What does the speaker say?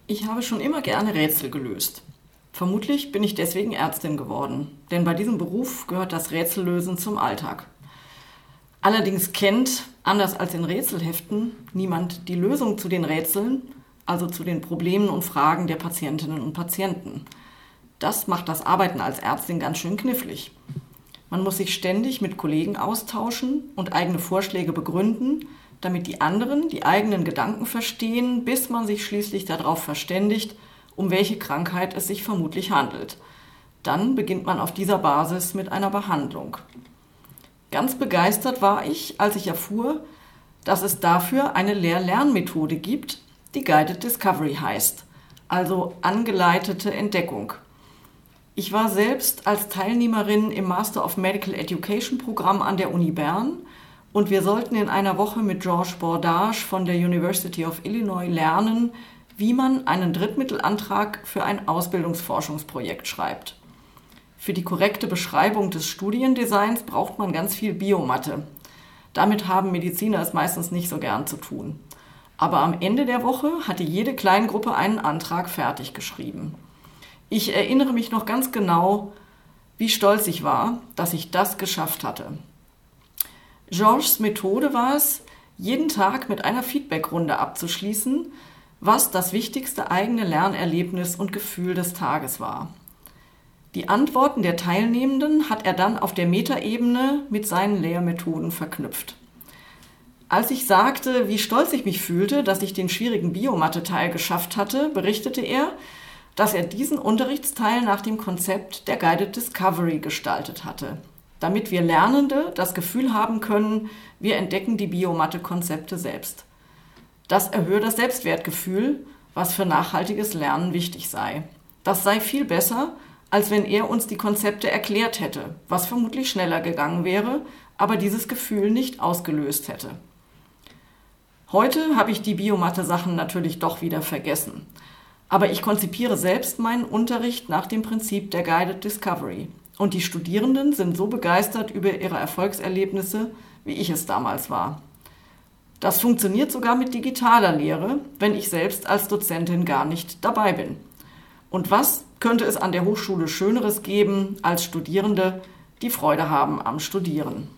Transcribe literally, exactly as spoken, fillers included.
Ich habe schon immer gerne Rätsel gelöst. Vermutlich bin ich deswegen Ärztin geworden, denn bei diesem Beruf gehört das Rätsellösen zum Alltag. Allerdings kennt, anders als in Rätselheften, niemand die Lösung zu den Rätseln, also zu den Problemen und Fragen der Patientinnen und Patienten. Das macht das Arbeiten als Ärztin ganz schön knifflig. Man muss sich ständig mit Kollegen austauschen und eigene Vorschläge begründen, damit die anderen die eigenen Gedanken verstehen, bis man sich schließlich darauf verständigt, um welche Krankheit es sich vermutlich handelt. Dann beginnt man auf dieser Basis mit einer Behandlung. Ganz begeistert war ich, als ich erfuhr, dass es dafür eine Lehr-Lernmethode gibt, die Guided Discovery heißt, also angeleitete Entdeckung. Ich war selbst als Teilnehmerin im Master of Medical Education Programm an der Uni Bern und wir sollten in einer Woche mit Georges Bordage von der University of Illinois lernen, wie man einen Drittmittelantrag für ein Ausbildungsforschungsprojekt schreibt. Für die korrekte Beschreibung des Studiendesigns braucht man ganz viel Biomathe. Damit haben Mediziner es meistens nicht so gern zu tun. Aber am Ende der Woche hatte jede Kleingruppe einen Antrag fertig geschrieben. Ich erinnere mich noch ganz genau, wie stolz ich war, dass ich das geschafft hatte. Georges Methode war es, jeden Tag mit einer Feedbackrunde abzuschließen, was das wichtigste eigene Lernerlebnis und Gefühl des Tages war. Die Antworten der Teilnehmenden hat er dann auf der Metaebene mit seinen Lehrmethoden verknüpft. Als ich sagte, wie stolz ich mich fühlte, dass ich den schwierigen Biomathe-Teil geschafft hatte, berichtete er, dass er diesen Unterrichtsteil nach dem Konzept der Guided Discovery gestaltet hatte, damit wir Lernende das Gefühl haben können, wir entdecken die Biomathe-Konzepte selbst. Das erhöhe das Selbstwertgefühl, was für nachhaltiges Lernen wichtig sei. Das sei viel besser, als wenn er uns die Konzepte erklärt hätte, was vermutlich schneller gegangen wäre, aber dieses Gefühl nicht ausgelöst hätte. Heute habe ich die Biomathe-Sachen natürlich doch wieder vergessen. Aber ich konzipiere selbst meinen Unterricht nach dem Prinzip der Guided Discovery. Und die Studierenden sind so begeistert über ihre Erfolgserlebnisse, wie ich es damals war. Das funktioniert sogar mit digitaler Lehre, wenn ich selbst als Dozentin gar nicht dabei bin. Und was könnte es an der Hochschule Schöneres geben als Studierende, die Freude haben am Studieren?